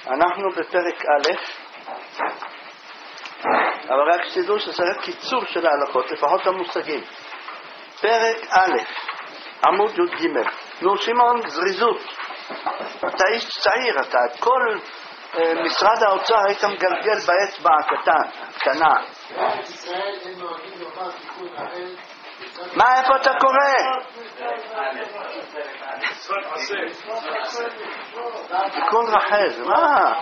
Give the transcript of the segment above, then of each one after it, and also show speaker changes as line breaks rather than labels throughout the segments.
אנחנו בפרק א', אבל רק שתדעו שזה רק קיצור של ההלכות, לפחות המושגים. פרק א', עמוד י' ג'. נו שמעון, זריזות. אתה איש צעיר, אתה את כל משרד האוצר היית מגלגל באצבע הקטנה. מה, איפה אתה קורא? תיקון רחל, מה?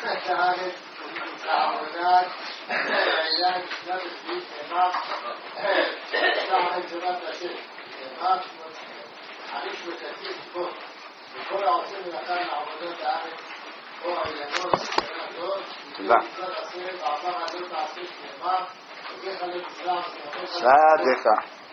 תודה. סעדך.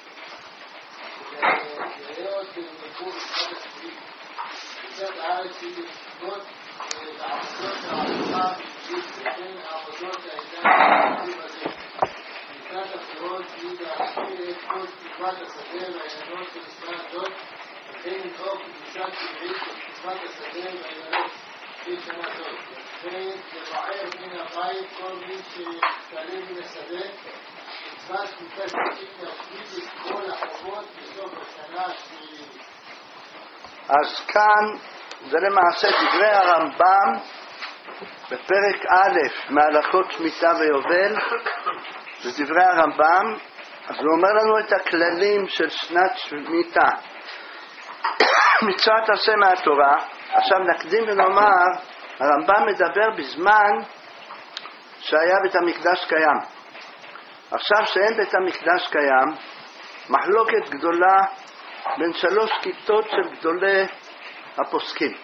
אז כאן זה למעשה דברי הרמב"ם בפרק א' מהלכות שמיטה ויובל. זה דברי הרמב"ם, אז הוא אומר לנו את הכללים של שנת שמיטה. מצוות עשה מהתורה. עכשיו נקדים ונאמר, הרמב"ם מדבר בזמן שהיה בית המקדש קיים. עכשיו שאין בית המקדש קיים, מחלוקת גדולה בין שלוש כיתות של גדולי הפוסקים.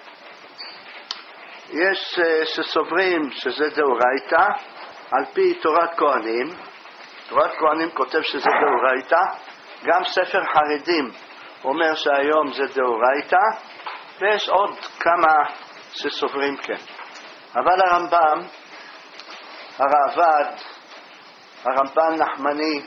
יש שסוברים שזה דאורייתא על פי תורת כהנים. תורת כהנים כותב שזה דאורייתא. גם ספר חרדים אומר שהיום זה דאורייתא, ויש עוד כמה שסוברים כן. אבל הרמב"ם, הראב"ד, הרמב"ן נחמני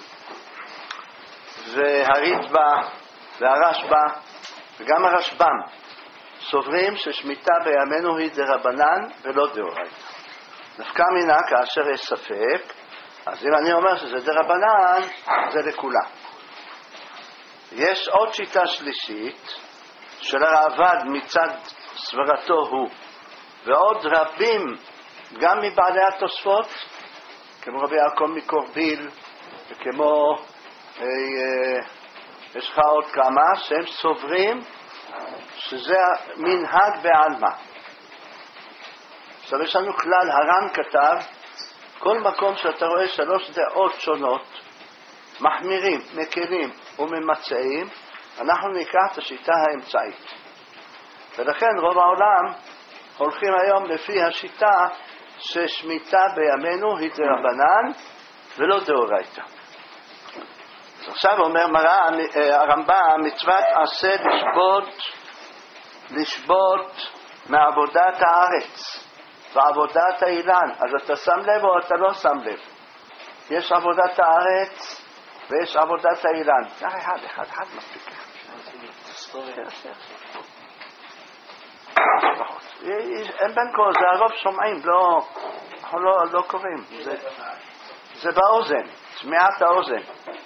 והריטב"א והרשב"א וגם הרשב"ם סוברים ששמיטה בימינו היא דרבנן ולא דאורייתא. נפקא מינה כאשר יש ספק, אז אם אני אומר שזה דרבנן, זה לכולם. יש עוד שיטה שלישית של הראב"ד מצד סברתו הוא, ועוד רבים גם מבעלי התוספות, כמו רבי יעקב מקורביל וכמו יש לך עוד כמה שהם סוברים שזה מנהג בעלמא. עכשיו יש לנו כלל, הר"ן כתב, כל מקום שאתה רואה שלוש דעות שונות, מחמירים, מקלים וממצאים, אנחנו ניקח את השיטה האמצעית. ולכן רוב העולם הולכים היום לפי השיטה ששמיטה בימינו היא דרבנן ולא דאורייתא. עכשיו אומר הרמב"ם, מצוות עשה לשבות מעבודת הארץ ועבודת האילן. אז אתה שם לב או אתה לא שם לב? יש עבודת הארץ ויש עבודת האילן. אחד מספיק. אין בין כה, זה הרוב שומעים, אנחנו לא קוראים. זה באוזן, שמיעת האוזן.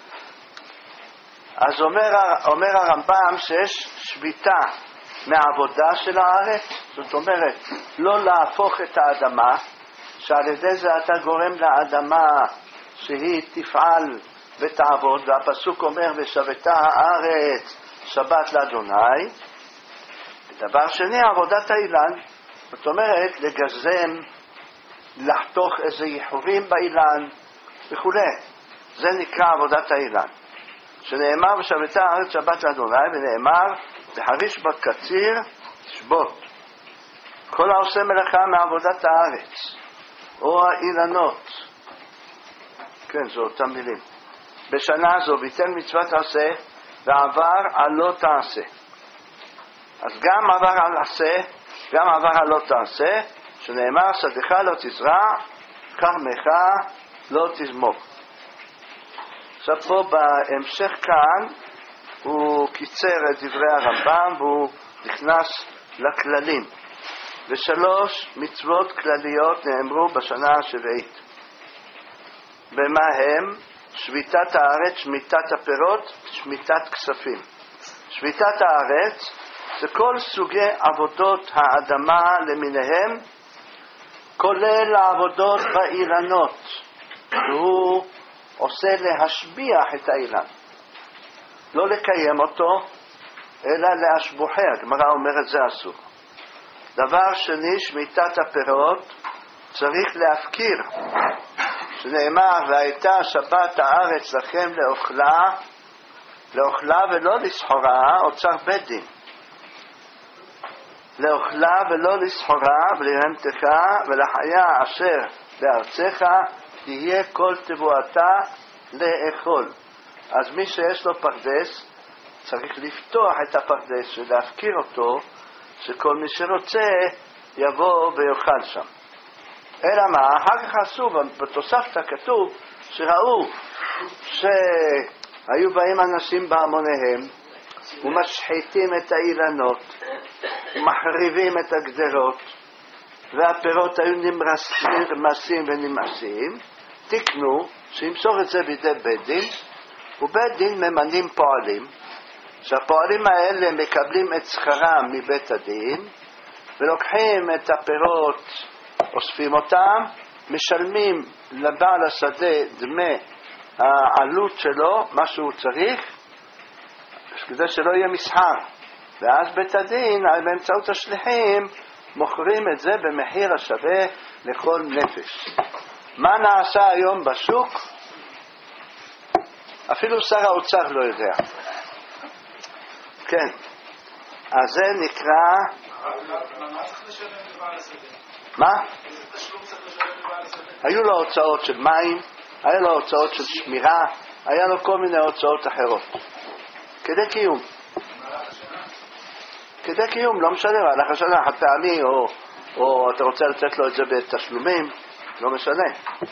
אז אומר הרמב"ם שיש שביתה מהעבודה של הארץ, זאת אומרת לא להפוך את האדמה, שעל ידי זה אתה גורם לאדמה שהיא תפעל ותעבוד, והפסוק אומר ושבתה הארץ שבת לאדוני. דבר שני, עבודת האילן, זאת אומרת לגזם, לחתוך איזה ייחורים באילן וכו'. זה נקרא עבודת האילן. שנאמר ושבתה הארץ שבת לאדוני, ונאמר בחריש בקציר שבות. כל העושה מלאכה מעבודת הארץ או האילנות, כן, זו אותם מילים, בשנה זו ביטל מצוות עשה ועבר על לא תעשה. אז גם עבר על עשה, גם עבר על לא תעשה, שנאמר שדך לא תזרע, כרמך לא תזמור. עכשיו פה בהמשך כאן הוא קיצר את דברי הרמב"ם והוא נכנס לכללים. ושלוש מצוות כלליות נאמרו בשנה השביעית. ומה הם? שביתת הארץ, שמיטת הפירות, שמיטת כספים. שביתת הארץ זה כל סוגי עבודות האדמה למיניהם, כולל העבודות באילנות. והוא עושה להשביח את האילן. לא לקיים אותו, אלא להשבוחי. הגמרא אומרת זה אסור. דבר שני, שמיטת הפירות, צריך להפקיר. שנאמר, והייתה שבת הארץ לכם לאוכלה ולא לסחורה, אוצר בית דין. לאוכלה ולא לסחורה, ולהמתך ולחיה אשר בארצך, תהיה כל תבואתה לאכול. אז מי שיש לו פרדס, צריך לפתוח את הפרדס ולהפקיר אותו, שכל מי שרוצה יבוא ויאכל שם. אלא מה? אחר כך עשו, בתוספתא כתוב שראו שהיו באים אנשים בהמוניהם ומשחיתים את האילנות ומחריבים את הגדרות והפירות היו נרמסים ונמאסים. תקנו שימסור את זה בידי בית דין, ובית דין ממנים פועלים, שהפועלים האלה מקבלים את שכרם מבית הדין ולוקחים את הפירות, אוספים אותם, משלמים לבעל השדה דמי העלות שלו, מה שהוא צריך, כדי שלא יהיה מסחר. ואז בית הדין, באמצעות השליחים, מוכרים את זה במחיר השווה לכל נפש. מה נעשה היום בשוק? אפילו שר האוצר לא יודע. כן. אז זה נקרא... מה? היו לו הוצאות של מים, היה לו הוצאות של שמירה, היה לו כל מיני הוצאות אחרות. כדי קיום. כדי קיום, לא משנה, הלך השנה, חד פעמי, או אתה רוצה לתת לו את זה בתשלומים, לא משנה.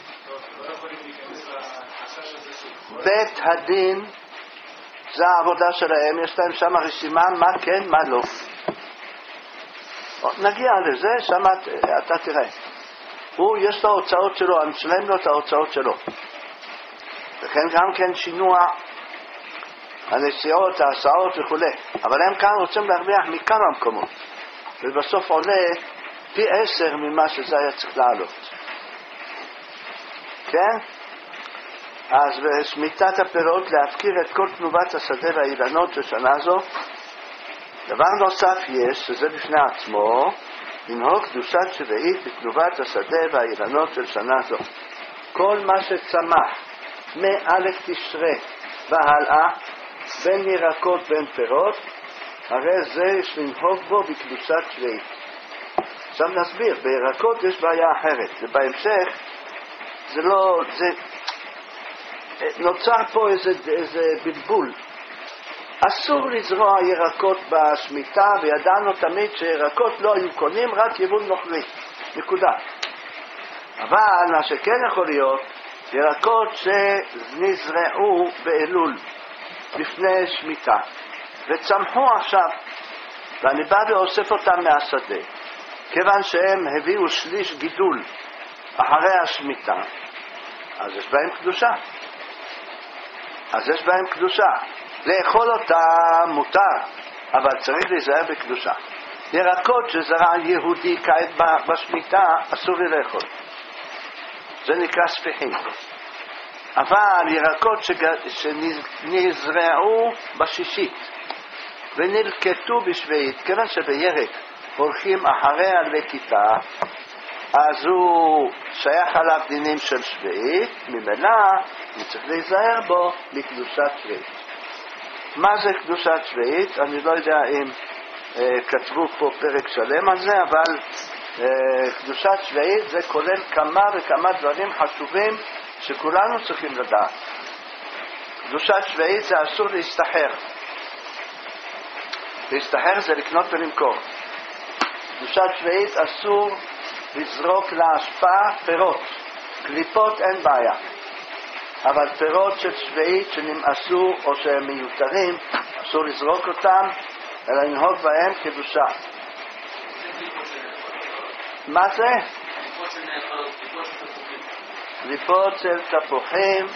בית הדין, זה העבודה שלהם, יש להם שם רשימה מה כן, מה לא. נגיע לזה, שם אתה תראה. הוא, יש לו הוצאות שלו, אני משלם לו את ההוצאות שלו. וכן גם כן שינוע הנסיעות, ההסעות וכו'. אבל הם כאן רוצים להרוויח מכמה מקומות. ובסוף עולה פי 10 ממה שזה היה צריך לעלות. כן? אז בשמיטת הפירות להפקיר את כל תנובת השדה והאילנות של שנה זו. דבר נוסף יש, שזה בפני עצמו, לנהוג קדושת שביעית בתנובת השדה והאילנות של שנה זו. כל מה שצמח מא' תשרי והלאה, בין ירקות בין פירות, הרי זה יש לנהוג בו בקדושת שביעית. עכשיו נסביר, בירקות יש בעיה אחרת, ובהמשך זה לא, זה נוצר פה איזה בלבול. אסור לזרוע ירקות בשמיטה, וידענו תמיד שירקות לא היו קונים, רק יבול נוכרי, נקודה. אבל מה שכן יכול להיות, ירקות שנזרעו באלול לפני שמיטה וצמחו עכשיו, ואני בא ואוסף אותם מהשדה, כיוון שהם הביאו שליש גידול אחרי השמיטה, אז יש בהם קדושה. לאכול אותם מותר, אבל צריך להיזהר בקדושה. ירקות שזרע יהודי כעת בשמיטה אסור לי לאכול, זה נקרא ספיחים. אבל ירקות שנזרעו בשישית ונלקטו בשביעית, כיוון שבירק הולכים אחרי הלקיטה, אז הוא שייך עליו דינים של שביעית, ממילא צריך להיזהר בו בקדושת שביעית. מה זה קדושת שביעית? אני לא יודע אם כתבו פה פרק שלם על זה, אבל קדושת שביעית זה כולל כמה וכמה דברים חשובים שכולנו צריכים לדעת. קדושת שביעית זה אסור להסתחר. להסתחר זה לקנות ולמכור. קדושת שביעית אסור לזרוק להשפעה פירות. קליפות אין בעיה. אבל פירות של שביעית שנמאסו או שהם מיותרים, אסור לזרוק אותם, אלא לנהוג בהם קדושה. מה זה? ליפות של תפוחים,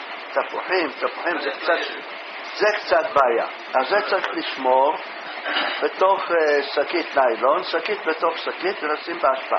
זה קצת בעיה. אז זה צריך לשמור בתוך שקית ניילון, שקית בתוך שקית ולשים בהשפעה.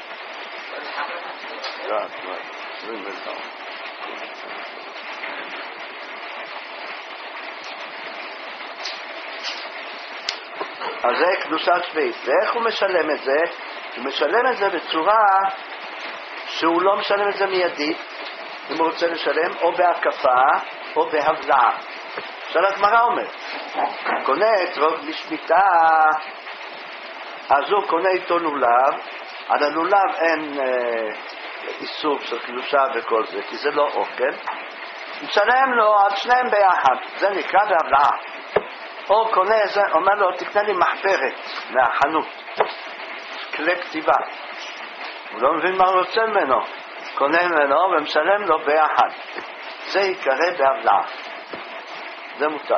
אז זה קדושת שביעית. ואיך הוא משלם את זה? הוא משלם את זה בצורה שהוא לא משלם את זה מיידית, אם הוא רוצה לשלם, או בהקפה או בהבלעה. עכשיו הגמרא אומר, קונה אתרוג בשמיטה, אז הוא קונה איתו לולב. על הלולב אין איסור של קדושה וכל זה, כי זה לא אוכל. משלם לו על שניהם ביחד, זה נקרא בהבלעה. או קונה, אומר לו, תקנה לי מחברת מהחנות, כלי כתיבה. הוא לא מבין מה הוא רוצה ממנו, קונה ממנו ומשלם לו ביחד. זה יקרא בהבלעה, זה מותר.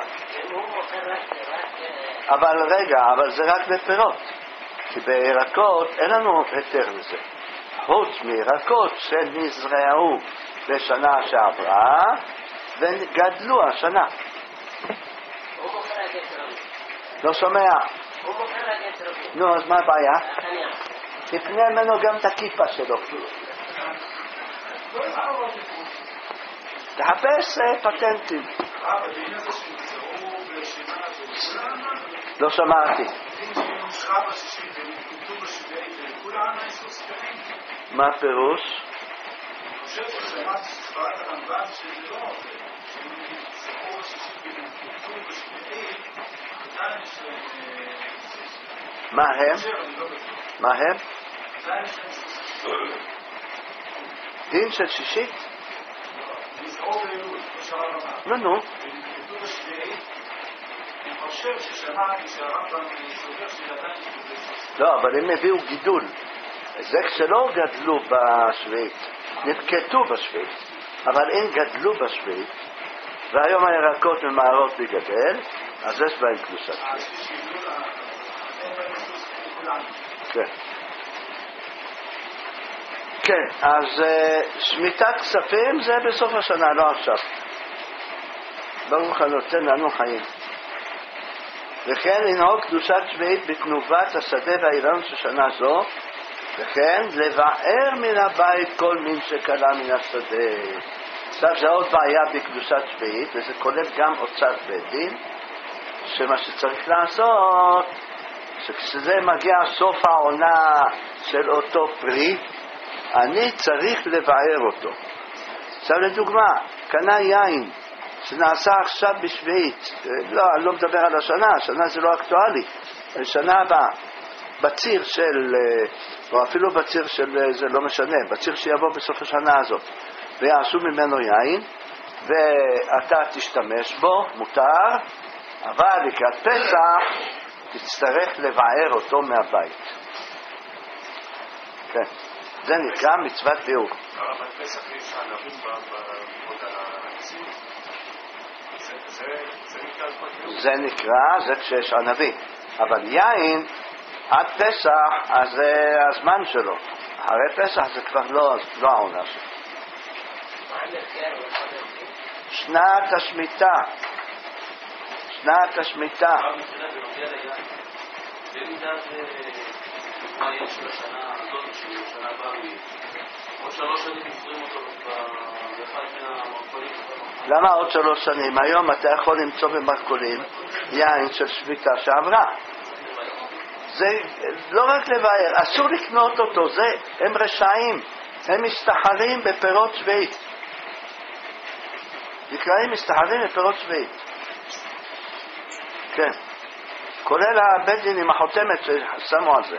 אבל רגע, אבל זה רק בפירות, כי בירקות אין לנו היתר לזה. חוץ מירקות שנזרעו בשנה שעברה וגדלו השנה. לא שומע. נו, אז מה הבעיה? תקנה ממנו גם את הכיפה שלו. תחפש פטנטים. לא שמעתי. מה הפירוש? מה הם? מה הם? דין של שישית? נו. לא, אבל הם הביאו גידול. זה כשלא גדלו בשביעית, נפקטו בשביעית, אבל אם גדלו בשביעית, והיום הירקות ממהרות לגדל, אז יש בהם קדושת שביעית. כן. כן, אז שמיטת כספים זה בסוף השנה, לא עכשיו. ברוך הנותן לנו חיים. וכן לנהוג קדושת שביעית בתנובת השדה והאילן של שנה זו, וכן לבאר מן הבית כל מין שקלה מן השדה. עכשיו זה עוד בעיה בקדושת שביעית, וזה כולל גם אוצר בית דין, שמה שצריך לעשות, שכשזה מגיע סוף העונה של אותו פרי, אני צריך לבאר אותו. עכשיו לדוגמה, קנה יין שנעשה עכשיו בשביעית, לא, אני לא מדבר על השנה, השנה זה לא אקטואלי, השנה הבאה, בציר של, או אפילו בציר של, זה לא משנה, בציר שיבוא בסוף השנה הזאת, ויעשו ממנו יין, ואתה תשתמש בו, מותר, אבל לקראת פסח תצטרך לבאר אותו מהבית. כן, זה נקרא מצוות ביאור.
אבל פסח יש ענבים בעבוד על העצים?
זה נקרא, זה כשיש ענבים. אבל יין, עד פסח, אז זה הזמן שלו. אחרי פסח זה כבר לא העונה שלו. שנת השמיטה. שנת השמיטה.
במידה מה יש לשנה הזאת, שנה הבאה, עוד 3 שנים מוכרים אותו באחד מהמרכולים.
למה עוד 3 שנים? היום אתה יכול למצוא במרכולים יין של שביתה שעברה. זה לא רק לבאר, אסור לקנות אותו, הם רשעים, הם מסתחרים בפירות שביעית. נקראים מסתחרים בפירות שביעית. כן. כולל הבית דין עם החותמת ששמו על זה.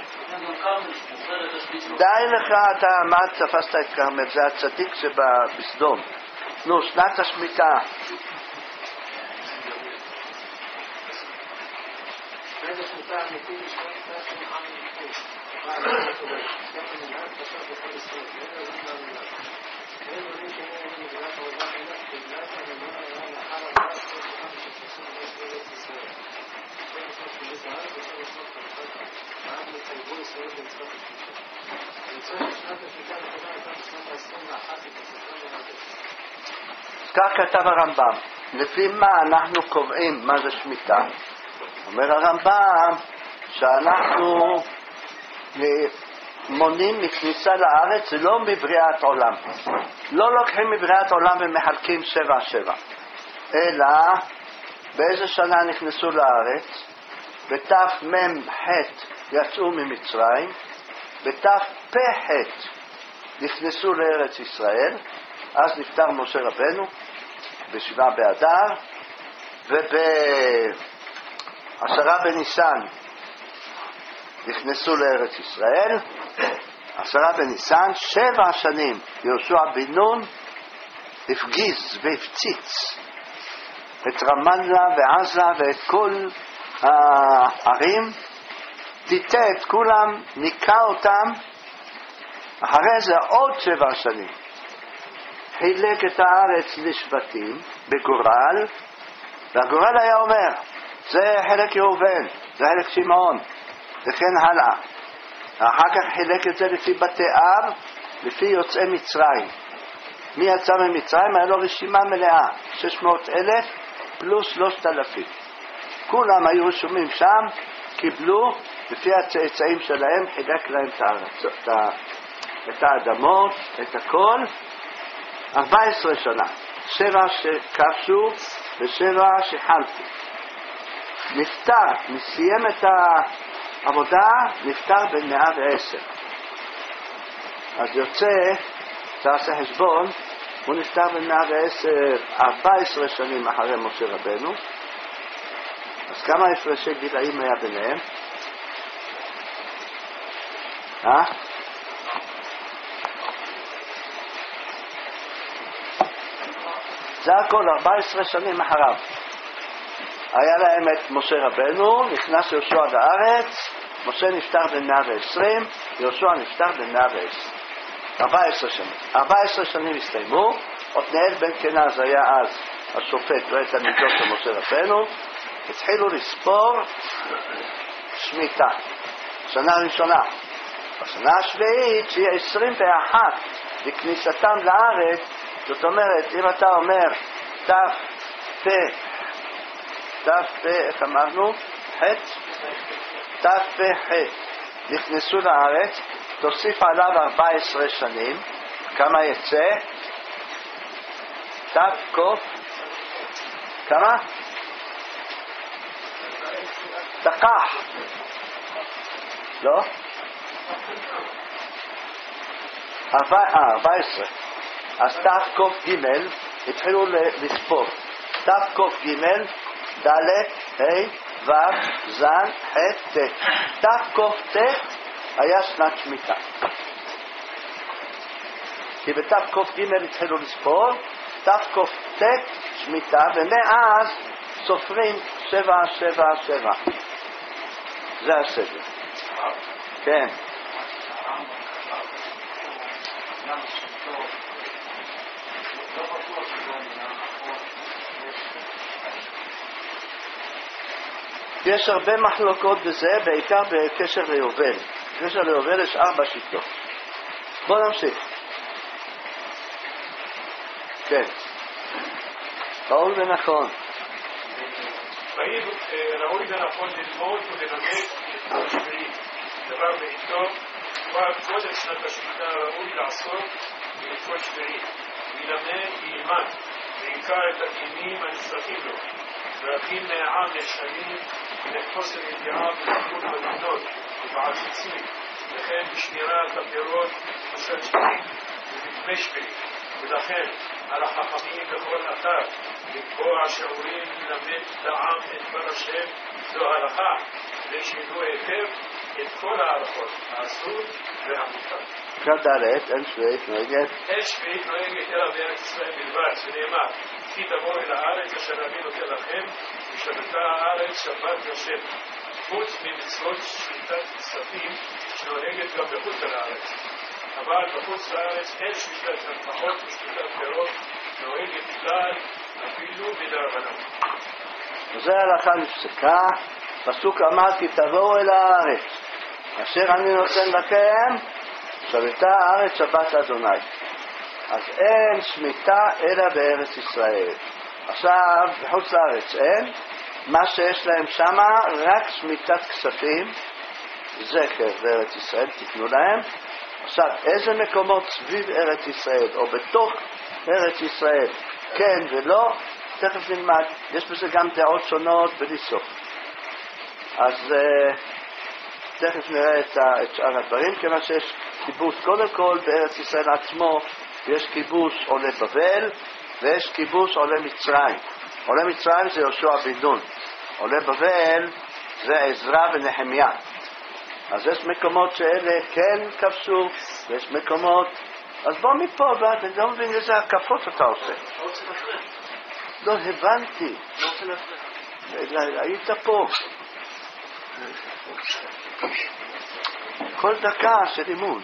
די לך, אתה מה תפסת את כרמל? זה הצדיק שבסדום. נו, שנת השמיטה. כך כתב הרמב"ם. לפי מה אנחנו קוראים מה זה שמיטה? אומר הרמב"ם שאנחנו מונים מכניסה לארץ, זה לא מבריאת עולם. לא לוקחים מבריאת עולם ומחלקים 7-7, אלא באיזה שנה נכנסו לארץ? בתמ"ח יצאו ממצרים, בתפ"ח נכנסו לארץ ישראל, אז נפטר משה רבנו בשבעה באדר, וב10 בניסן נכנסו לארץ ישראל. 10 בניסן, 7 שנים יהושע בן נון הפגיז והפציץ את רמאללה ועזה ואת כל הערים, טיטה את כולם, ניקה אותם. אחרי זה עוד 7 שנים חילק את הארץ לשבטים בגורל, והגורל היה אומר זה חלק יהובן, זה חלק שמעון וכן הלאה. אחר כך חילק את זה לפי בתי אב, לפי יוצאי מצרים. מי יצא ממצרים? היה לו רשימה מלאה, 600,000 פלוס 3,000. כולם היו רשומים שם, קיבלו לפי הצאצאים שלהם, חילק להם את הארץ, את האדמות, את הכל. 14 שנה, 7 שכבשו ו7 שחלפו. נפטר, מסיים את העבודה, נפטר בן 110. אז יוצא, תעשה חשבון, הוא נפטר בן 110, 14 שנים אחרי משה רבנו. אז כמה הפרשי גילאים היה ביניהם? זה הכל 14 שנים אחריו. היה להם את משה רבנו, נכנס יהושע לארץ, משה נפטר בן 120, יהושע נפטר בן 110. 14 שנים. 14 שנים הסתיימו, עתניאל בן כנז היה אז השופט, לא את המידות של משה רבנו, התחילו לספור שמיטה. שנה ראשונה. בשנה השביעית, שהיא 21 לכניסתם לארץ, זאת אומרת, אם אתה אומר תפ"ח, איך אמרנו? תפ"ח נכנסו לארץ, תוסיף עליו 14 שנים, כמה יצא? תקוף, כמה? תקח, לא? 14. אז תקוף ג' התחילו לספור. תקוף ג' ד' ה' ו' ז' ח' ט'. תקוף ט' היה שנת שמיטה. כי בתקוף ג' התחילו לספור, תקוף ט' שמיטה, ומאז סופרים 7, 7, 7. זה הסדר. כן. יש הרבה מחלוקות בזה, בעיקר בקשר ליובל. בקשר ליובל יש 4 שיטות. בואו נמשיך. כן. ראוי ונכון.
ראוי ונכון ללמוד וללמד את השביעי. דבר בעיתו, כבר קודם שנת השמיטה ראוי לעשות ולתפול שביעי. וללמד וילמד, בעיקר את הדינים הנצרכים לו. להכין מהעם לשנים לחוסר ידיעה ולטיפול בדינות ובעציצים, וכן בשמירת הפירות ושל שביעי ובדמי שביעי. ולכן על החכמים בכל אתר לקבוע שיעורים ללמד לעם את דבר השם זו הלכה, כדי שידעו היטב את כל ההלכות, האסור והמותר.
כדלת, אין שביעית נוהגת?
אין שביעית נוהגת אלא בארץ ישראל בלבד, שנאמר כי תבואו אל הארץ אשר אני נותן לכם ושבתה הארץ שבת יושב, חוץ ממצוות שמיטת כספים שנוהגת גם בחוץ לארץ. אבל בחוץ לארץ אין שמיטת הנפחות ושמיטת פירות נוהגת כלל אפילו בדרבנן.
וזה הלכה נפסקה. פסוק אמר כי תבואו אל הארץ אשר אני נותן לכם ושבתה הארץ שבת אדוני. אז אין שמיטה אלא בארץ ישראל. עכשיו בחוץ לארץ אין, מה שיש להם שמה רק שמיטת כספים, זכר בארץ ישראל, תקנו להם. עכשיו איזה מקומות סביב ארץ ישראל או בתוך ארץ ישראל כן ולא, תכף נלמד, יש בזה גם דעות שונות בלי סוף. אז תכף נראה את שאר הדברים, כיוון שיש כיבוש קודם כל בארץ ישראל עצמו, יש כיבוש עולי בבל ויש כיבוש עולי מצרים. עולי מצרים זה יהושע בן נון, עולי בבל זה עזרא ונחמיה. אז יש מקומות שאלה כן כבשו ויש מקומות, אז בוא מפה, ואני לא מבין איזה הקפות אתה עושה. לא הבנתי, היית פה כל דקה של לימוד.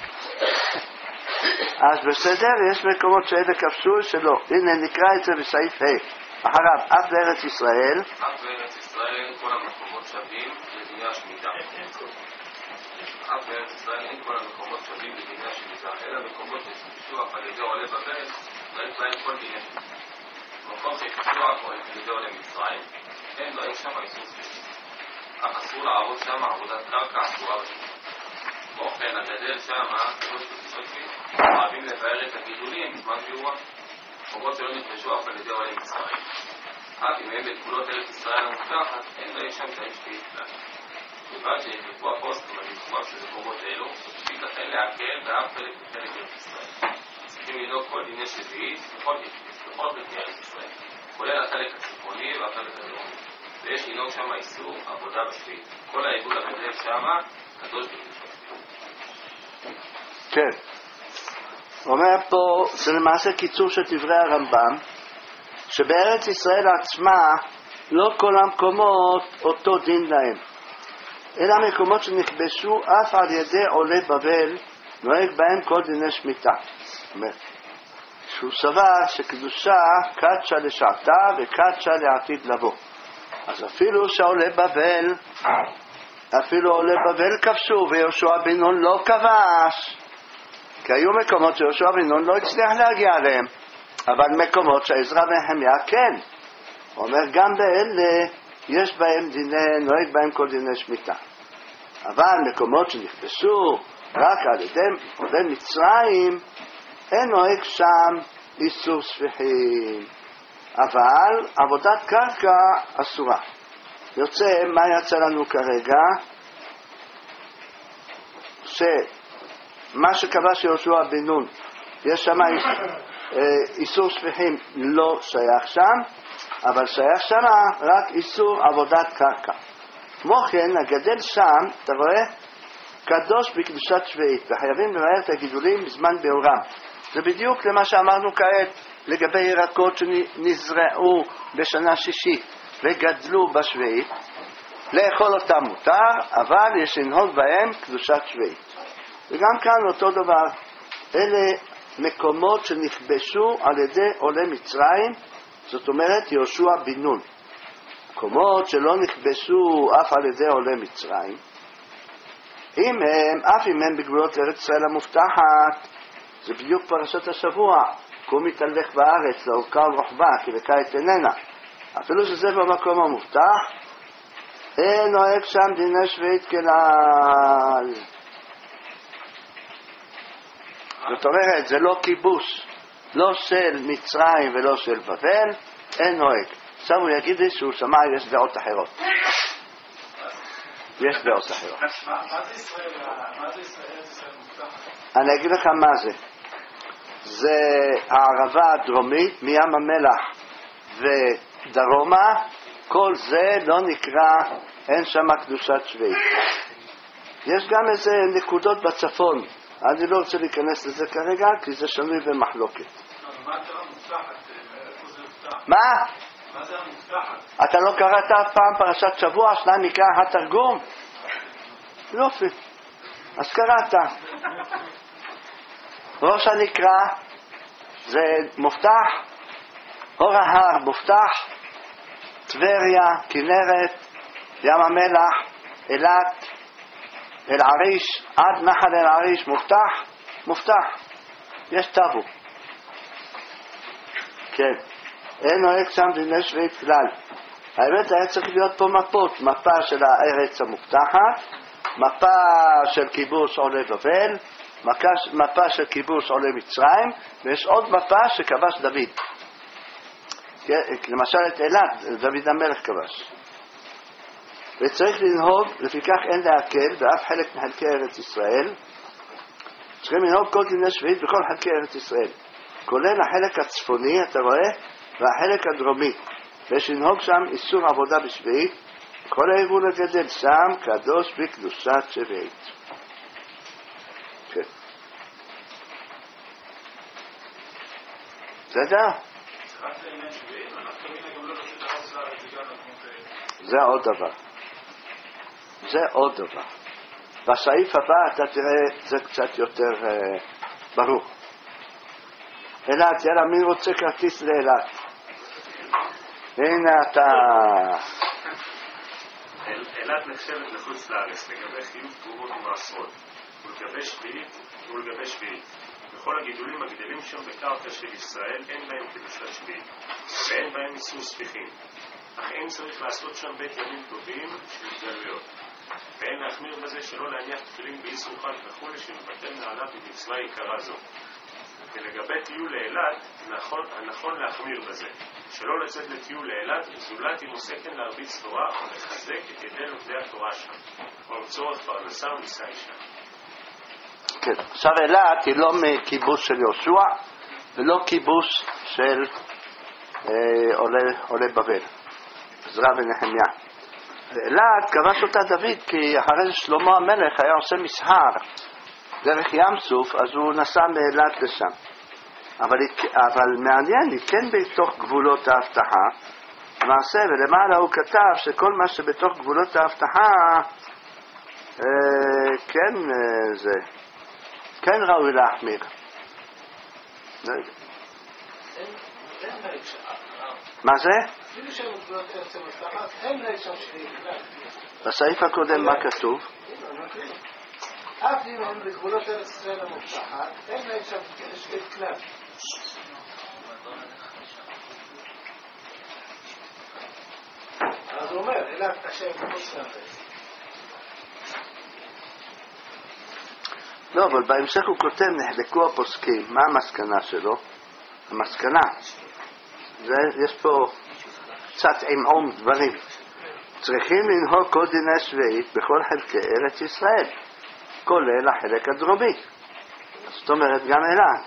אז בסדר, יש מקומות שאלה כבשו שלא. הנה נקרא את זה בסעיף ה' אחריו, אף בארץ ישראל,
אף בארץ ישראל כל המקומות שווים לדיני השמיטה. אף בארץ ישראל אין כל המקומות שווים לדיני השמיטה, אלא מקומות שכבשו אף על ידי עולי בבל, ואין בהם כל דיני שמיטה. מקום שכבשו אף על ידי עולי מצרים, אין לו שם איסור שמיטה. אך אסור לעבוד שם עבודת קרקע אסורה בשמיטה. כמו כן, הגדל שם, שלוש בקשות חייבים לבאר את הגידולים בזמן בירוע, מקומות שלא נכבשו אף על ידי עולי מצרים. אף אם הם בגבולות ארץ ישראל המובטחת, אין להם שם תאים שביעית כלל. כיוון שנקבעו הפוסטים על בתחומם של מקומות אלו, ייתכן להקל באף חלק מחלק ארץ ישראל. צריכים לנהוג כל דיני שביעית בכל חלקי ארץ ישראל, כולל החלק הצפוני והחלק הדרומי. ויש לנהוג שם איסור עבודה בשביעית. כל העיגול הגדל שם קדוש בקדושו.
כן. אומר פה, זה למעשה קיצור של דברי הרמב"ם, שבארץ ישראל עצמה לא כל המקומות אותו דין להם, אלא מקומות שנכבשו אף על ידי עולי בבל נוהג בהם כל דיני שמיטה. שהוא סבר שקדושה קדשה לשעתה וקדשה לעתיד לבוא. אז אפילו שעולי בבל, אפילו עולי בבל כבשו ויהושע בן נון לא כבש, כי היו מקומות שיהושע בן נון לא הצליח להגיע אליהם, אבל מקומות שעזרא ונחמיה כן. הוא אומר גם באלה יש בהם דיני, נוהג בהם כל דיני שמיטה. אבל מקומות שנכבשו רק על ידי עולי מצרים, אין נוהג שם איסור ספיחים, אבל עבודת קרקע אסורה. יוצא, מה יצא לנו כרגע? שמה שכבש יהושע בן נון, יש שם איסור ספיחים לא שייך שם, אבל שייך שם רק איסור עבודת קרקע. כמו כן, הגדל שם, אתה רואה, קדוש בקדושת שביעית, וחייבים לבאר את הגידולים בזמן ביאורם. זה בדיוק למה שאמרנו כעת לגבי ירקות שנזרעו בשנה שישית וגדלו בשביעית. לאכול אותם מותר, אבל יש לנהוג בהם קדושת שביעית. וגם כאן אותו דבר, אלה מקומות שנכבשו על ידי עולי מצרים, זאת אומרת יהושע בן נון. מקומות שלא נכבשו אף על ידי עולי מצרים, אף אם הם בגבולות ארץ ישראל המובטחת, זה בדיוק פרשת השבוע, קום יתהלך בארץ לאורכה ולרוחבה כי בקיץ איננה. אפילו שזה במקום המובטח, אין נוהג שם דיני שביעית כלל. זאת אומרת, זה לא כיבוש, לא של מצרים ולא של בבל, אין נוהג. עכשיו הוא יגיד לי שהוא שמע, יש דעות אחרות. יש דעות אחרות.
מה זה ישראל? מה זה ישראל מובטחת?
אני אגיד לך מה זה. זה הערבה הדרומית, מים המלח ודרומה, כל זה לא נקרא, אין שם קדושת שביעית. יש גם איזה נקודות בצפון, אני לא רוצה להיכנס לזה כרגע, כי זה שנוי במחלוקת.
מה זה המובטחת? איפה זה מובטח?
מה?
מה זה המובטחת?
אתה לא קראת אף פעם פרשת שבוע, שניים נקרא התרגום? יופי, אז קראת. ראש הנקרא זה מובטח, אור ההר מובטח, טבריה, כנרת, ים המלח, אילת, אל-עריש, עד נחל אל-עריש מובטח? מובטח. יש טאבו. כן. אין נוהג שם דיני שביעית כלל. האמת היה צריך להיות פה מפות. מפה של הארץ המובטחת, מפה של כיבוש עולי בבל, מפה של כיבוש עולי מצרים, ויש עוד מפה שכבש דוד. למשל את אילת, דוד המלך כבש. וצריך לנהוג, לפיכך אין להקל באף חלק מחלקי ארץ ישראל. צריכים לנהוג כל דיני שביעית בכל חלקי ארץ ישראל, כולל החלק הצפוני, אתה רואה, והחלק הדרומי. ויש לנהוג שם איסור עבודה בשביעית, כל הארגון הגדל שם קדוש בקדושת שביעית. כן. בסדר? זה עוד דבר. זה עוד דבר. בסעיף הבא אתה תראה זה קצת יותר ברור. אילת, יאללה, מי רוצה כרטיס לאילת? הנה אתה...
אילת נחשבת לחוץ לארץ לגבי חיוב תרומות ומעשרות ולגבי שביעית. בכל הגידולים הגדלים שם בקרקע של ישראל אין בהם קדושת שביעית ואין בהם איסור ספיחים, אך אין צריך לעשות שם בית ימים טובים של התגלויות, ואין להחמיר בזה שלא להניח תפילין באיסור חג וכולי שמבטל מעליו במצווה יקרה זו. ולגבי טיול לאילת, הנכון להחמיר בזה, שלא לצאת לטיול לאילת זולת אם עושה כן להרביץ תורה או לחזק את ידי לומדי התורה שם, או לצורך פרנסה ונישאי שם.
כן, עכשיו אילת היא לא מכיבוש של יהושע ולא כיבוש של עולי בבל, עזרא ונחמיה. אילת כבש אותה דוד כי אחרי שלמה המלך היה עושה מסחר דרך ים סוף, אז הוא נסע מאילת לשם. אבל מעניין, היא כן בתוך גבולות ההבטחה למעשה, ולמעלה הוא כתב שכל מה שבתוך גבולות ההבטחה כן ראוי להחמיר. מה זה? בסעיף הקודם מה כתוב?
אף אם הם בגבולות ארץ ישראל המובטחת, אין להם שם שביעית כלל. אז הוא אומר, אילת השם חוץ לארץ.
לא, אבל בהמשך הוא כותב, נחלקו הפוסקים. מה המסקנה שלו? המסקנה, יש פה קצת עמעום דברים. צריכים לנהוג כל דיני שביעית בכל חלקי ארץ ישראל, כולל החלק הדרומי. זאת אומרת גם אילת.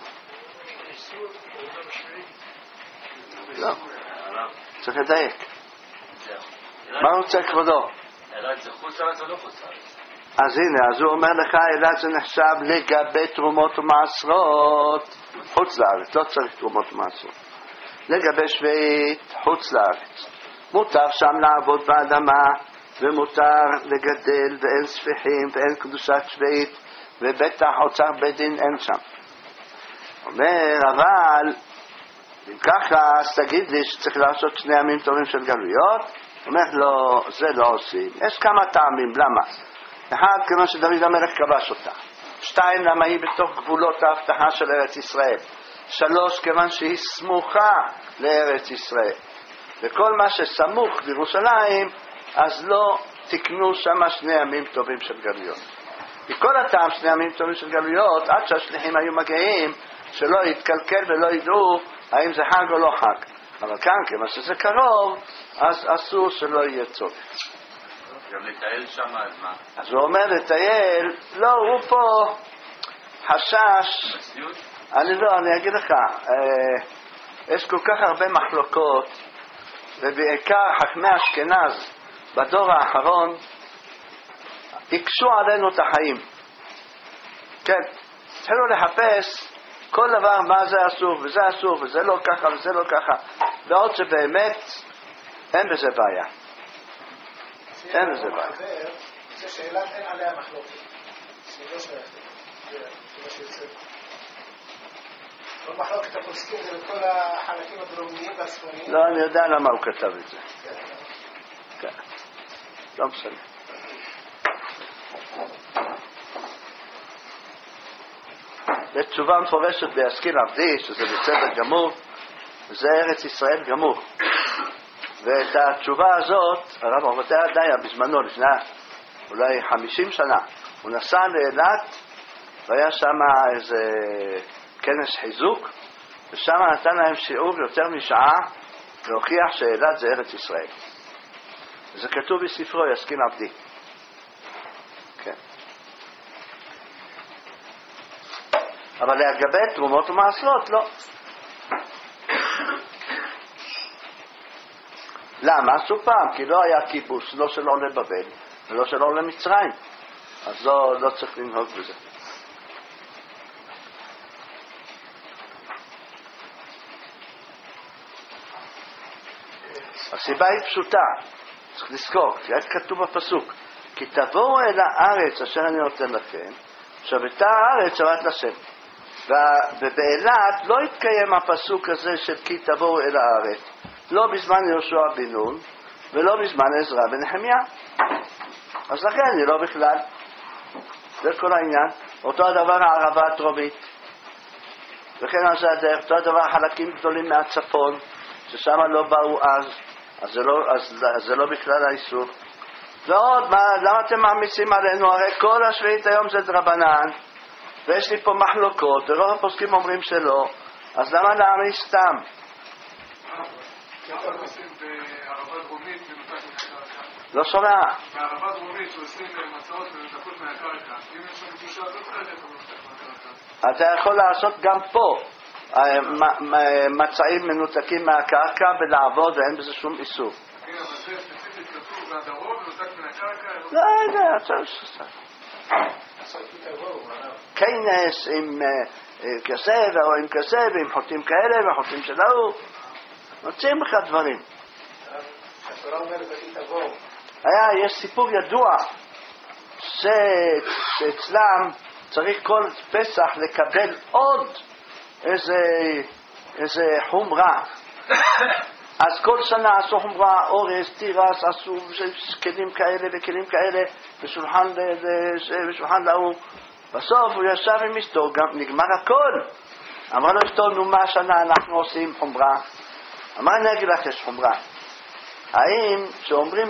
לא, צריך לדייק. מה רוצה כבודו?
אילת זה חוץ לארץ או לא חוץ לארץ?
אז הנה, אז הוא אומר לך, אילת זה נחשב לגבי תרומות ומעשרות חוץ לארץ, לא צריך תרומות ומעשרות. לגבי שביעית חוץ לארץ, מותר שם לעבוד באדמה, ומותר לגדל, ואין ספיחים, ואין קדושת שביעית, ובטח אוצר בית דין אין שם. אומר, אבל אם ככה, אז תגיד לי שצריך לעשות 2 ימים טובים של גלויות. אומר, לא, זה לא עושים. יש כמה טעמים, למה? 1, כמו שדוד המלך כבש אותה. 2, למה היא בתוך גבולות ההבטחה של ארץ ישראל. 3, כיוון שהיא סמוכה לארץ ישראל. וכל מה שסמוך לירושלים, אז לא תקנו שם 2 ימים טובים של גלויות. מכל הטעם 2 ימים טובים של גלויות, עד שהשליחים היו מגיעים, שלא יתקלקל ולא ידעו האם זה חג או לא חג. אבל כאן, כיוון שזה קרוב, אז אסור שלא יהיה צורך.
גם לטייל שם, אז מה?
אז הוא אומר לטייל, לא, הוא פה חשש. אני אגיד לך, יש כל כך הרבה מחלוקות, ובעיקר חכמי אשכנז בדור האחרון הקשו עלינו את החיים. כן, התחילו לחפש כל דבר מה זה אסור וזה אסור וזה לא ככה וזה לא ככה, ועוד שבאמת אין בזה בעיה. אין בזה בעיה.
זה שאלה אין עליה מחלוקת. זה לא שייכת. כל מחלוקת הפוסקים זה לכל החלקים הדרומיים והצפוניים.
לא, אני יודע למה הוא כתב את זה. כן. לא משנה. לתשובה מפורשת בהשכיל עבדי, שזה בסדר גמור, זה ארץ ישראל גמור. ואת התשובה הזאת, הרב עובדיה דיה בזמנו, לפני אולי 50 שנה, הוא נסע לאילת, והיה שם איזה כנס חיזוק, ושם נתן להם שיעור יותר משעה, להוכיח שאילת זה ארץ ישראל. זה כתוב בספרו ישכיל עבדי. כן. אבל לגבי תרומות ומעשרות, לא. למה? סוף פעם, כי לא היה כיבוש, לא של עולי בבל, ולא של עולי מצרים. אז לא צריך לנהוג בזה. הסיבה היא פשוטה, צריך לזכור, כי היה כתוב בפסוק, כי תבואו אל הארץ אשר אני נותן לכם, שבתה הארץ שבת לשם. ובאילת לא התקיים הפסוק הזה של כי תבואו אל הארץ, לא בזמן יהושע בן נון, ולא בזמן עזרא בן נחמיה. אז לכן היא לא בכלל. זה כל העניין. אותו הדבר הערבה הדרומית. וכן על זה הדרך, אותו הדבר חלקים גדולים מהצפון, ששם לא באו אז זה לא בכלל האיסור. ועוד, למה אתם מעמיסים עלינו? הרי כל השביעית היום זה דרבנן, ויש לי פה מחלוקות, ורוב הפוסקים אומרים שלא, אז למה להעמיס סתם?
כמה עושים בערבה דרומית מנותק מהקרקע?
לא שומע.
בערבה דרומית שעושים מצעות מנותקות מהקרקע, אם יש שם קדושה לא צריך לתת מנותק מהקרקע.
אתה יכול לעשות גם פה מצעים מנותקים מהקרקע ולעבוד ואין בזה שום איסור.
כן, אבל זה ספציפית כתוב והדרום מנותק מהקרקע.
לא, כנס עם כסף או עם כסף עם חוטים כאלה וחוטים שלו, מוצאים לך דברים. יש סיפור ידוע שאצלם צריך כל פסח לקבל עוד איזה חומרה. אז כל שנה עשו חומרה, אורז, תירס, עשו כלים כאלה וכלים כאלה בשולחן להוא. בסוף הוא ישב עם אשתו, גם נגמר הכל. אמר לו אשתו, נו מה השנה אנחנו עושים חומרה? אמר, אני אגיד לך יש חומרה. האם שאומרים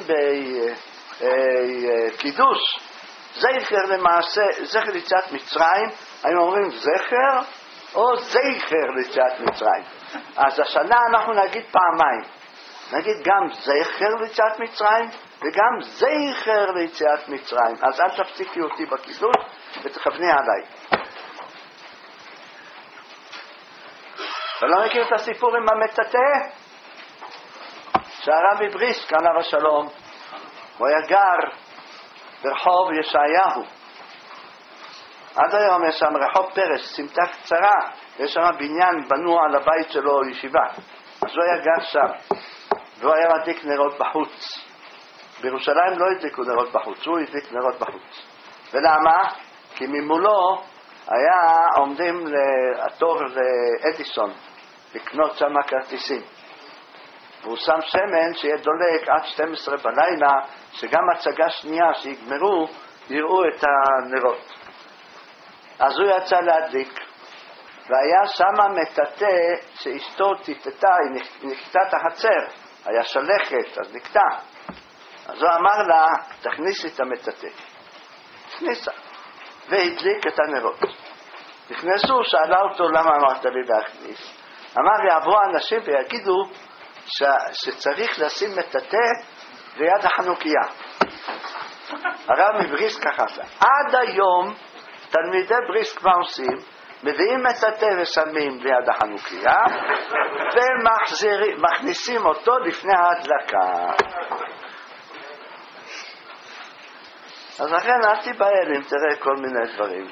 בקידוש זכר למעשה, זכר ליציאת מצרים, האם אומרים זכר או זכר ליציאת מצרים? אז השנה אנחנו נגיד פעמיים, נגיד גם זכר ליציאת מצרים וגם זכר ליציאת מצרים. אז אל תפסיקי אותי בקידוש ותכווני עליי. אתה לא מכיר את הסיפור עם המטאטא? שהרבי בריסק עליו השלום, הוא היה גר ברחוב ישעיהו. עד היום יש שם רחוב פרס, סמטה קצרה, יש שם בניין בנו על הבית שלו ישיבה. אז הוא היה גר שם, והוא היה מדליק נרות בחוץ. בירושלים לא הדליקו נרות בחוץ, הוא הדליק נרות בחוץ. ולמה? כי ממולו היה עומדים התור לאדיסון לקנות שם כרטיסים. והוא שם שמן שיהיה דולק עד 12 בלילה, שגם הצגה שנייה שיגמרו יראו את הנרות. אז הוא יצא להדליק, והיה שם מטאטא שאשתו טיטטה, היא נקטה את החצר, היה שלכת, אז נקטה. אז הוא אמר לה, תכניסי את המטאטא. הכניסה, והדליק את הנרות. נכנסו, שאלה אותו למה אמרת לי להכניס. אמר, יעברו אנשים ויגידו שצריך לשים מטאטא ליד החנוכיה. הרב מבריסק ככה עשה. עד היום תלמידי בריסק מה עושים? מביאים מטאטא ושמים ליד החנוכיה ומכניסים אותו לפני ההדלקה. אז לכן אל תיבהל אם תראה כל מיני דברים.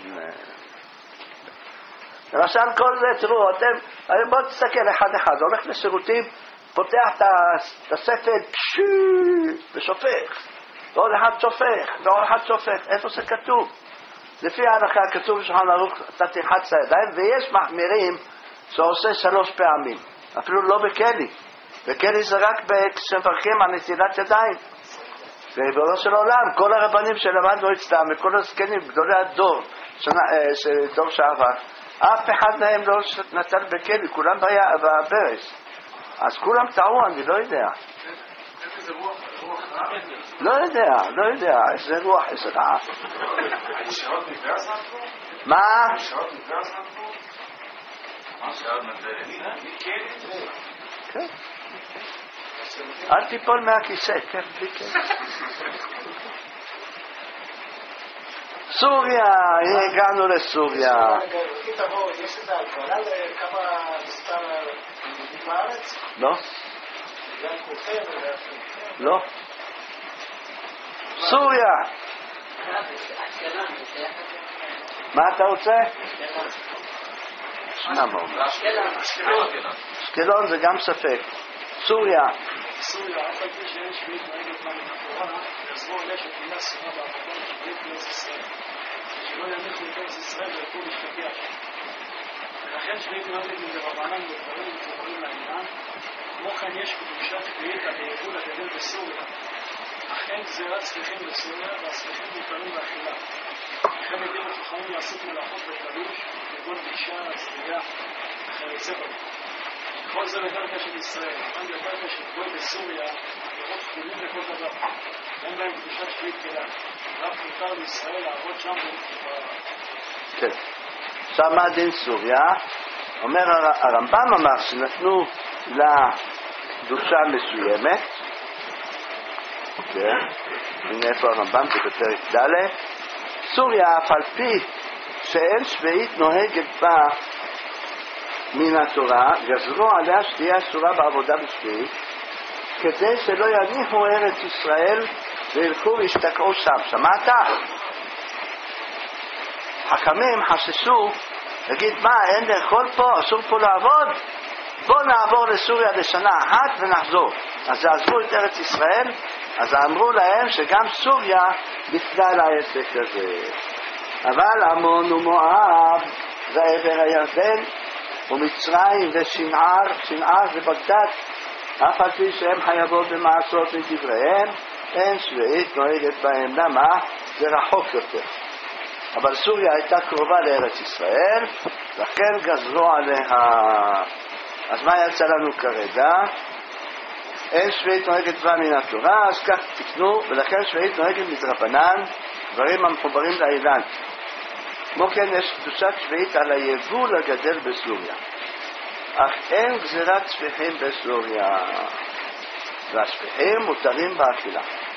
למשל כל זה, תראו, בואו תסתכל אחד הולך לשירותים, פותח את הספל ושופך, ועוד אחד שופך, איפה זה כתוב? לפי ההלכה כתוב בשולחן ערוך אתה תרחץ הידיים, ויש מחמירים שעושה 3 פעמים, אפילו לא בכלי. בכלי זה רק כשמברכים על נטילת ידיים. ובראש של העולם, כל הרבנים שלמדנו אצלם, וכל הזקנים, גדולי הדור, דור שעבר, אף אחד מהם לא נטל בכלי, כולם בברז. אז כולם טעו, אני לא יודע.
איזה רוח רעה?
לא יודע, איזה רוח, איזה רעה.
הישעות נפגז נתנו?
מה?
הישעות נפגז נתנו?
עכשיו נזלת.
כן. אל תיפול מהכיסא, כן, בלי כן. סוריה, הנה הגענו לסוריה.
יש את ההגבלה לכמה מספר יהודים בארץ?
לא.
גם כולכם
לא. סוריה. מה אתה רוצה? אשקלון זה גם ספק. סוריה.
סוריה, אף על פי שאין שביעית נוהגת בה מן התורה, יעזבו הולכת מילה סורה בעבודה שבית בארץ ישראל. שלא יניחו את ארץ ישראל ויוכלו להשתקע שם. ולכן שביעית נוהגת מדרבנן בדברים ומחוברים לעניין. כמו כן יש קדושת שביעית על היבול הגדל בסוריה. אך אין גזירת צפיחים בסוריה, והצפיחים מותרים באכילה. לכן ידעים החכמים לעשות מלאכות בתלוש, כגון גישה, הצלייה, וכיוצא בהם. כל זה בקרקע של ישראל, גם בקרקע של גוי בסוריה, לראות תחולים לכל דבר. אין בהם קדושת שביעית כלל. רק מותר לישראל לעבוד שם במקופה.
כן. עכשיו מה דין סוריה? אומר הרמב"ם אמר שנתנו לה קדושה מסוימת. כן. הנה איפה הרמב"ם, זה בפרק ד'. סוריה אף על פי שאין שביעית נוהגת בה מן התורה, גזרו עליה שתהיה אסורה בעבודה בשביעית, כדי שלא יניחו ארץ ישראל וילכו וישתקעו שם. שמעת? חכמים חששו, להגיד מה, אין לאכול פה, אסור פה לעבוד? בוא נעבור לסוריה לשנה אחת ונחזור. אז עזבו את ארץ ישראל, אז אמרו להם שגם סוריה נפגע לעסק הזה. אבל עמון ומואב זה עבר הירדן, ומצרים ושנער ובגדד, אף על פי שהם חייבות במעשות מדבריהם, אין שביעית נוהגת בהם. למה? זה רחוק יותר. אבל סוריה הייתה קרובה לארץ ישראל, לכן גזרו עליה. אז מה יצא לנו כרגע? אין שביעית נוהגת בה מן התורה, אז כך תקנו, ולכן שביעית נוהגת מדרבנן, דברים המחוברים לאילן. כמו כן יש קדושת שביעית על היבול הגדל בסוריה, אך אין גזירת צפיחים בסוריה, והצפיחים מותרים באכילה.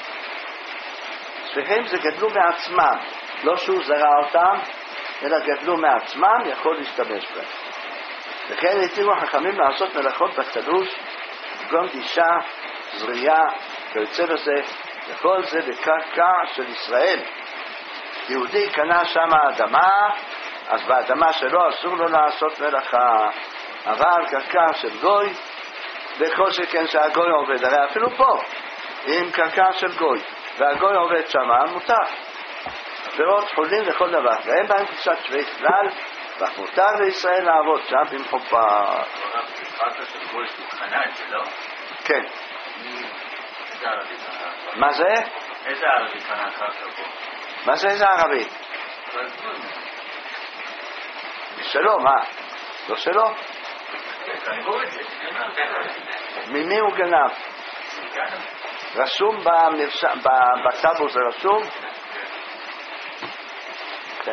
צפיחים זה גדלו מעצמם, לא שהוא זרע אותם, אלא גדלו מעצמם, יכול להשתמש בהם. וכן התירו חכמים לעשות מלאכות בתלוש, כגון גישה, זריעה, ויוצא בזה, וכל זה בקרקע של ישראל. יהודי קנה שם האדמה, אז באדמה שלו אסור לו לעשות מלאכה, אבל קרקע של גוי, וכל שכן שהגוי עובד, הרי אפילו פה, עם קרקע של גוי, והגוי עובד שם, מותר. פירות חולים לכל דבר, ואין בהם קדושת שביעית כלל, ואך מותר לישראל לעבוד שם במחובר.
קרקע של גוי שהוא קנה את זה, לא?
כן.
איזה ערבי קנה?
מה זה?
איזה ערבי קנה קרקע פה?
מה זה איזה ערבי? שלו, מה? לא שלו? ממי הוא גנב? רשום בטאבו, זה רשום? כן.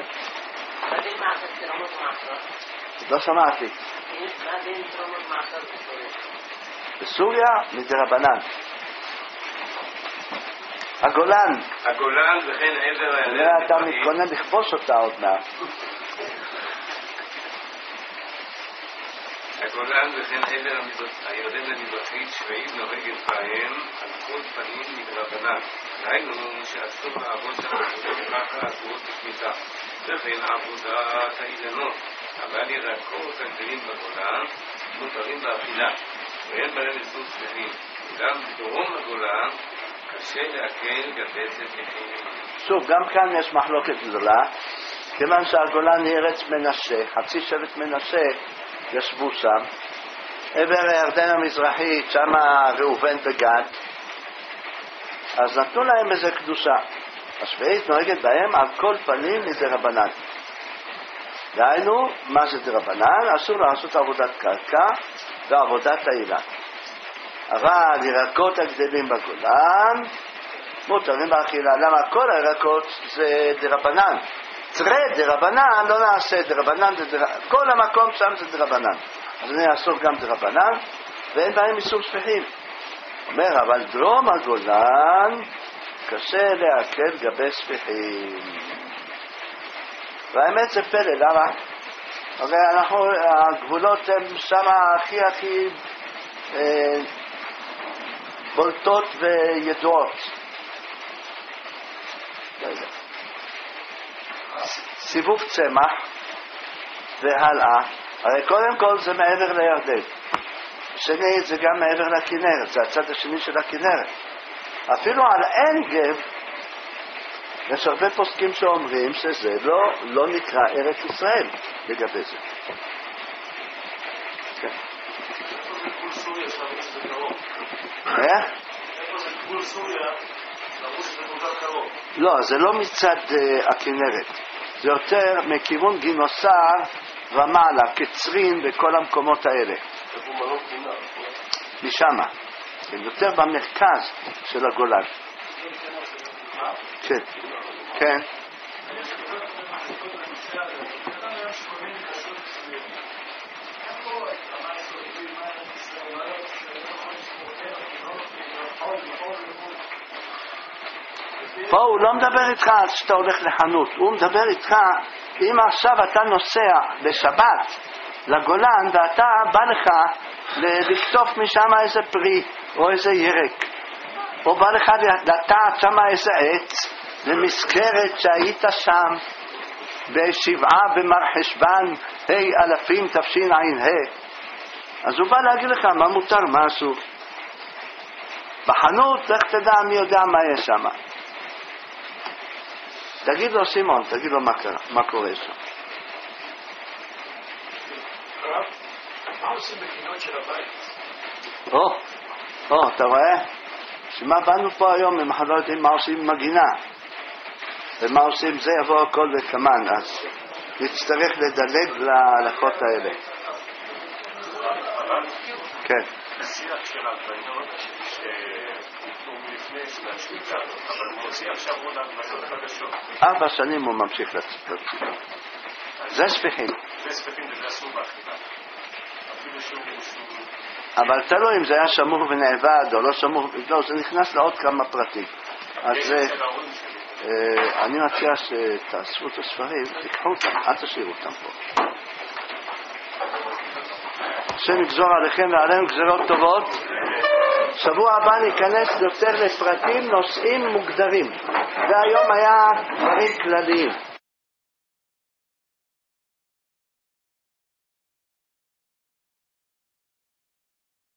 לא שמעתי. בסוריה מדרבנן. הגולן.
הגולן וכן עבר הירדן.
אתה מתכונן לכבוש אותה עוד מעט.
הגולן וכן עבר הירדן המזרחית שביעית נוהגת בהם על כל פנים מדרבנן. ראינו שאסור לעבוד שם ככה אסורות בשמיטה. וכן עבודת האילנות, אבל ירקות הגדלים בגולן מותרים באכילה, ואין בהם איסור צפיחים. גם בדרום הגולן קשה להקל גבצת יחידים.
שוב, גם כאן יש מחלוקת גדולה, כיוון שהגולן היא ארץ מנשה, חצי שבט מנשה ישבו שם, עבר הירדן המזרחית, שם ראובן וגד, אז נתנו להם איזה קדושה. השביעית נוהגת בהם על כל פנים מדרבנן. דהיינו, מה זה דרבנן? אסור לעשות עבודת קרקע ועבודת האילן. אבל ירקות הגדלים בגולן מותרים באכילה. למה? כל הירקות זה דרבנן. תרי דרבנן לא נעשה דרבנן, כל המקום שם זה דרבנן. אז אני אעסוק גם דרבנן, ואין בהם איסור שפיכים. אומר, אבל דרום הגולן קשה להקל גבי שפיכים. והאמת זה פלא, למה? הרי הגבולות הם שם הכי בולטות וידועות. סיבוב צמח והלאה, הרי קודם כל זה מעבר לירדן. שני, זה גם מעבר לכנרת, זה הצד השני של הכנרת. אפילו על עין גב, יש הרבה פוסקים שאומרים שזה לא נקרא ארץ ישראל לגבי זה. כן.
איפה זה גבול סוריה, שאמרו שזה קרוב? איפה זה גבול סוריה, שאמרו שזה כל כך קרוב?
לא, זה לא מצד הכנרת. זה יותר מכיוון גינוסר ומעלה, קצרין וכל המקומות האלה. משמה. הם יותר במרכז של הגולן. כן. כן. פה הוא לא מדבר איתך על שאתה הולך לחנות, הוא מדבר איתך אם עכשיו אתה נוסע בשבת לגולן ואתה בא לך לקטוף משם איזה פרי או איזה ירק, או בא לך לטעת שם איזה עץ למזכרת שהיית שם בשבעה במרחשוון אלפים תשע"ה, אז הוא בא להגיד לך מה מותר, מה אסור. בחנות איך תדע, מי יודע מה יש שם. תגיד לו סימון, תגיד לו מה קורה שם.
מה עושים בגינות של הבית?
אתה רואה? שמה באנו פה היום, אם אנחנו לא יודעים מה עושים עם הגינה ומה עושים, זה יבוא הכל וכמן, אז נצטרך לדלג להלכות האלה. כן.
השיח של הגבינות שהוא לפני של השמיטה, אבל הוא מוציא עכשיו עוד הגבינות חדשות.
4 שנים הוא ממשיך להציג. זה שפיכים.
זה שפיכים וזה אסור באכילה. אפילו שהוא...
אבל תלוי אם זה היה שמור ונאבד או לא שמור, לא, זה נכנס לעוד כמה פרטים. אז אני מציע שתאספו את הספרים, תיקחו אותם, אל תשאירו אותם פה. השם יגזור עליכם ועלינו גזרות טובות. שבוע הבא ניכנס יותר לפרטים, נושאים מוגדרים. והיום היה דברים כלליים.